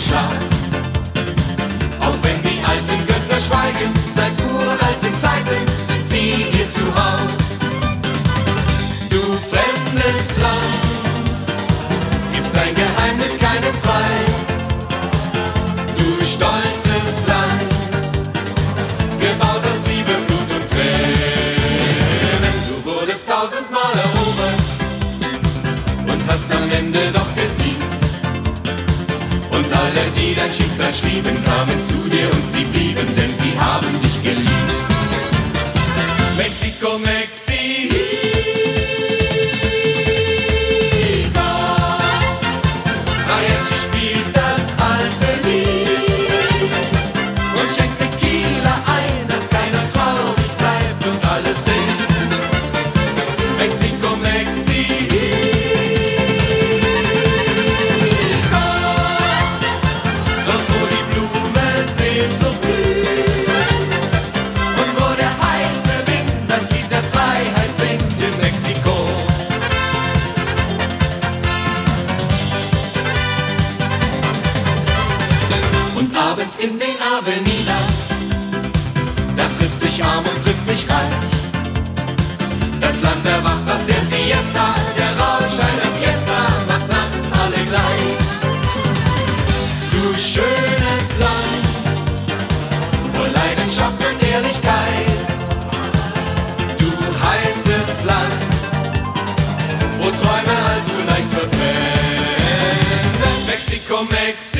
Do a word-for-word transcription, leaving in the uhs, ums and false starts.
Schlag. Auch wenn die alten Götter schweigen, seit uralten Zeiten sind sie hier zu Haus. Du fremdes Land, gibst dein Geheimnis keinen Preis. Du stolzes Land, gebaut aus Liebe, Blut und Tränen. Du wurdest tausendmal erobert und hast am Ende doch gesiegt. Und alle, die dein Schicksal schrieben, kamen zu dir und sie blieben, denn sie haben dich geliebt. Mexiko, Mexiko, Mariachi spielt das alte Lied und schenkt Tequila ein, dass keiner traurig bleibt und alles singt. Mexiko, Mexiko, dort wo die Blume Sehnsucht blüht und wo der heiße Wind das Lied der Freiheit singt in Mexiko. Und abends in den Avenidas, da trifft sich arm und trifft sich reich. Das Land erwacht aus der Siesta, der Rausch einer Fiesta macht nachts alle gleich. Du schönes Land, voll Leidenschaft und Ehrlichkeit. Du heißes Land, wo Träume allzu leicht verbrennen. Mexiko, Mexiko,